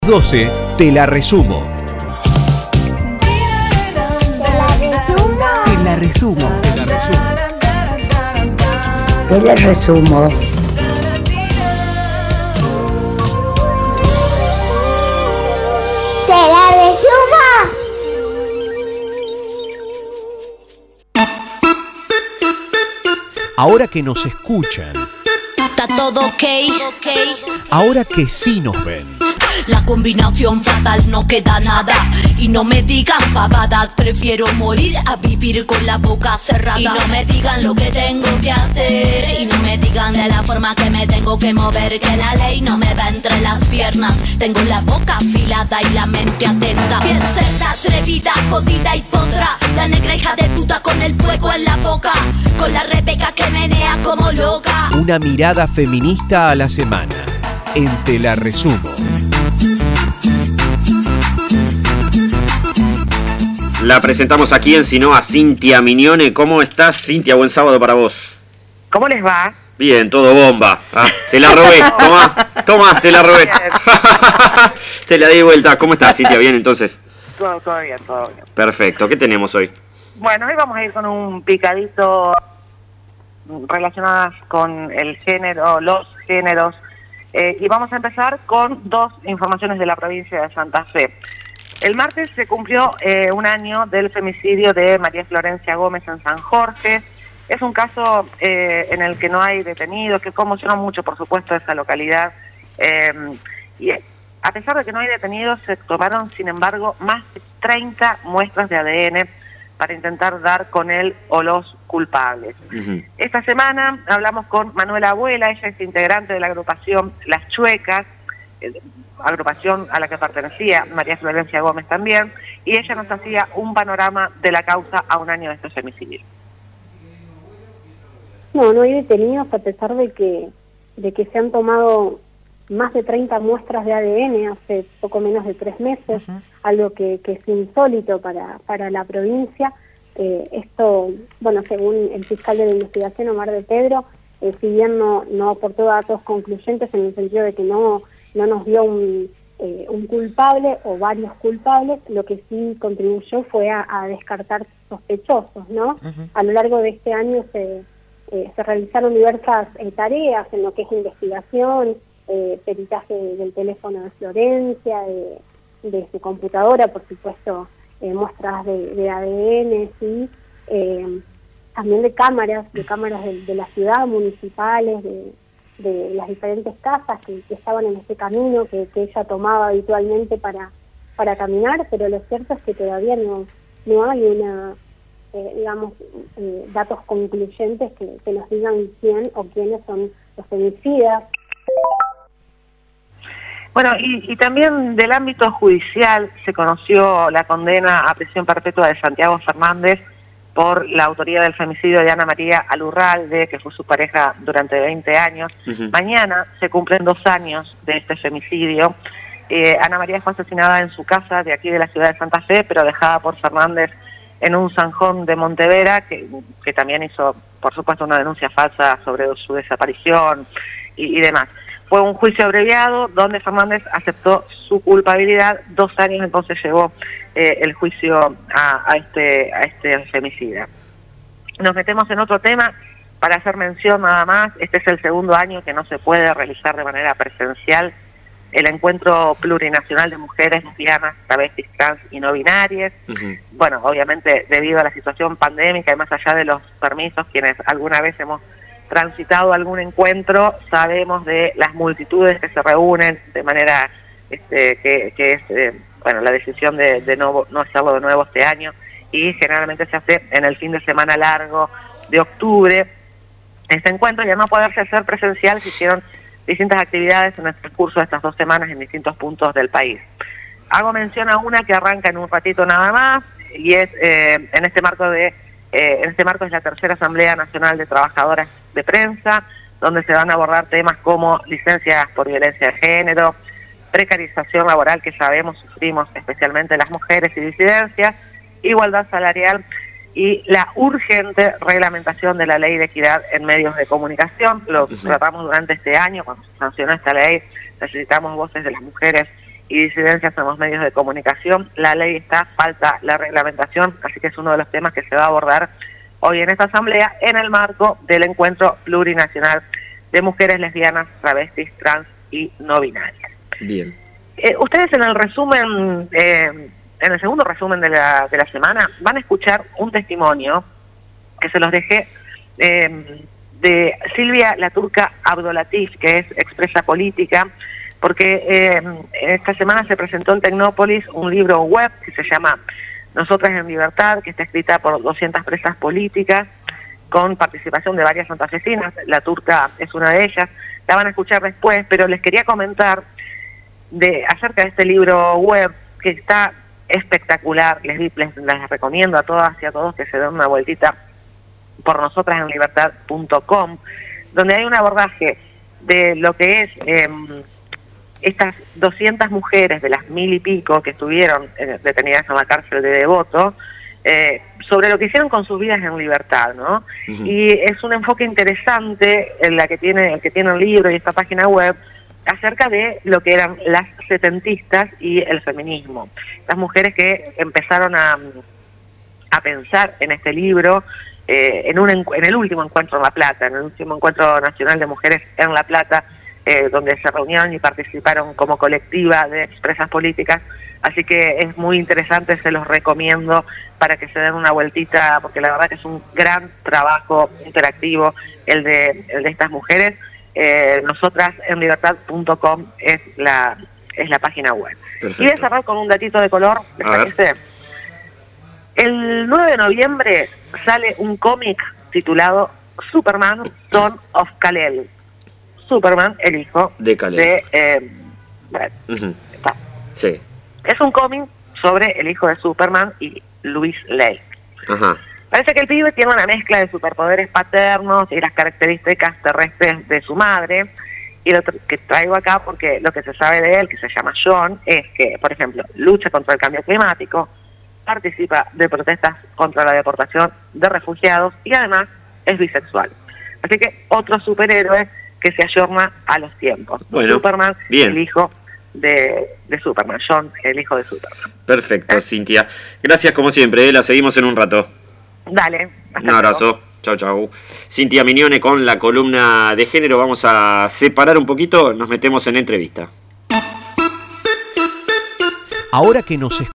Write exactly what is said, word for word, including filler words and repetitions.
doce, te la resumo. Te la resumo. Te la resumo. Te la resumo. ¡Te la resumo! Ahora que nos escuchan, Está todo ok, ok. ahora que sí nos ven, La combinación fatal, no queda nada. Y no me digan pavadas, prefiero morir a vivir con la boca cerrada. Y no me digan lo que tengo que hacer, y no me digan de la forma que me tengo que mover, que la ley no me va entre las piernas. Tengo la boca afilada y la mente atenta. Bien cerda, atrevida, jodida y potra, la negra hija de puta con el fuego en la boca, con la Rebeca que menea como loca. una mirada feminista a la semana. En Te la resumo. La presentamos aquí en Sino a Cintia Mignone. ¿Cómo estás, Cintia? Buen sábado para vos. ¿Cómo les va? Bien, todo bomba. Ah, te la robé. Tomá, tomá, te la robé. Te la di vuelta. ¿Cómo estás, Cintia? Bien, entonces. Todo, todo bien, todo bien. Perfecto. ¿Qué tenemos hoy? Bueno, hoy vamos a ir con un picadito relacionadas con el género, los géneros, eh, y vamos a empezar con dos informaciones de la provincia de Santa Fe. El martes se cumplió eh, un año del femicidio de María Florencia Gómez en San Jorge. Es un caso eh, en el que no hay detenidos, que conmocionó mucho, por supuesto, esa localidad. Eh, y a pesar de que no hay detenidos, se tomaron, sin embargo, más de treinta muestras de A D N para intentar dar con él o los culpables. Uh-huh. Esta semana hablamos con Manuela Abuela, ella es integrante de la agrupación Las Chuecas, eh, agrupación a la que pertenecía María Florencia Gómez también, y ella nos hacía un panorama de la causa a un año de este femicidio. No, no hay detenidos a pesar de que de que se han tomado más de treinta muestras de A D N hace poco menos de tres meses, uh-huh. algo que, que es insólito para, para la provincia. Eh, esto, bueno, según el fiscal de la investigación, Omar de Pedro, eh, si bien no, no aportó datos concluyentes en el sentido de que no, no nos dio un, eh, un culpable o varios culpables, lo que sí contribuyó fue a, a descartar sospechosos, ¿no? Uh-huh. A lo largo de este año se, eh, se realizaron diversas eh, tareas en lo que es investigación, eh, peritaje del teléfono de Florencia, de, de su computadora, por supuesto, Eh, muestras de, de A D N, ¿sí? eh, también de cámaras, de cámaras de, de la ciudad, municipales, de, de las diferentes casas que, que estaban en este camino que, que ella tomaba habitualmente para, para caminar, pero lo cierto es que todavía no, no hay una, eh, digamos, eh, datos concluyentes que, que nos digan quién o quiénes son los femicidas. Bueno, y, y también del ámbito judicial se conoció la condena a prisión perpetua de Santiago Fernández por la autoría del femicidio de Ana María Alurralde, que fue su pareja durante veinte años. Uh-huh. Mañana se cumplen dos años de este femicidio. Eh, Ana María fue asesinada en su casa de aquí de la ciudad de Santa Fe, pero dejada por Fernández en un zanjón de Montevera, que, que también hizo, por supuesto, una denuncia falsa sobre su desaparición y, y demás. Fue un juicio abreviado donde Fernández aceptó su culpabilidad. Dos años entonces llevó eh, el juicio a, a este a este femicida. Nos metemos en otro tema para hacer mención nada más. Este es el segundo año que no se puede realizar de manera presencial el encuentro plurinacional de mujeres lesbianas, travestis, trans y no binarias. Uh-huh. Bueno, obviamente debido a la situación pandémica y más allá de los permisos, quienes alguna vez hemos transitado algún encuentro, sabemos de las multitudes que se reúnen de manera este, que, que es eh, bueno la decisión de, de no, no hacerlo de nuevo este año, y generalmente se hace en el fin de semana largo de octubre. Este encuentro, ya no poderse hacer presencial, se hicieron distintas actividades en el transcurso de estas dos semanas en distintos puntos del país. Hago mención a una que arranca en un ratito nada más, y es eh, en este marco de Eh, en este marco es la tercera Asamblea Nacional de Trabajadoras de Prensa, donde se van a abordar temas como licencias por violencia de género, precarización laboral que sabemos sufrimos especialmente las mujeres y disidencias, igualdad salarial y la urgente reglamentación de la Ley de Equidad en Medios de Comunicación. Lo uh-huh. tratamos durante este año, cuando se sancionó esta ley, necesitamos voces de las mujeres y disidencias en los medios de comunicación. La ley está, falta la reglamentación, así que es uno de los temas que se va a abordar hoy en esta asamblea en el marco del encuentro plurinacional de mujeres lesbianas, travestis, trans y no binarias. Bien. Eh, ustedes en el resumen, eh, en el segundo resumen de la, de la semana, van a escuchar un testimonio que se los dejé eh, de Silvia La Turca Abdolatif, que es expresa política, porque eh, esta semana se presentó en Tecnópolis un libro web que se llama Nosotras en Libertad, que está escrita por doscientas presas políticas, con participación de varias santafesinas. La Turca es una de ellas, la van a escuchar después, pero les quería comentar de acerca de este libro web, que está espectacular. Les, les, les recomiendo a todas y a todos que se den una vueltita por nosotras en libertad punto com, donde hay un abordaje de lo que es eh, estas doscientas mujeres de las mil y pico que estuvieron eh, detenidas en la cárcel de Devoto, eh, sobre lo que hicieron con sus vidas en libertad, ¿no? Uh-huh. Y es un enfoque interesante en la que tiene, el que tiene el libro y esta página web, acerca de lo que eran las setentistas y el feminismo. Las mujeres que empezaron a, a pensar en este libro, eh, en, un, en el último encuentro en La Plata, en el último encuentro nacional de mujeres en La Plata, eh, donde se reunieron y participaron como colectiva de expresas políticas. Así que es muy interesante, se los recomiendo para que se den una vueltita, porque la verdad que es un gran trabajo interactivo el de, el de estas mujeres. Eh, nosotras en libertad punto com es la es la página web. Perfecto. Y voy a cerrar con un datito de color. ¿Les parece? El nueve de noviembre sale un cómic titulado Superman, Son of Kal-El. Superman, el hijo de Kal-El. De, eh, bueno, uh-huh. Sí. Es un cómic sobre el hijo de Superman y Luis Lane. Ajá. Parece que el pibe tiene una mezcla de superpoderes paternos y las características terrestres de su madre. Y lo que traigo acá, porque lo que se sabe de él, que se llama John, es que, por ejemplo, lucha contra el cambio climático, participa de protestas contra la deportación de refugiados y además es bisexual. Así que otro superhéroe que se ayorna a los tiempos. Bueno, Superman, bien. El hijo de, de Superman. John, el hijo de Superman. Perfecto, ¿Eh? Cintia. Gracias como siempre, ¿eh? La seguimos en un rato. Dale. Un abrazo. Chau, chau. Cintia Mignone con la columna de género. Vamos a separar un poquito, nos metemos en entrevista. Ahora que nos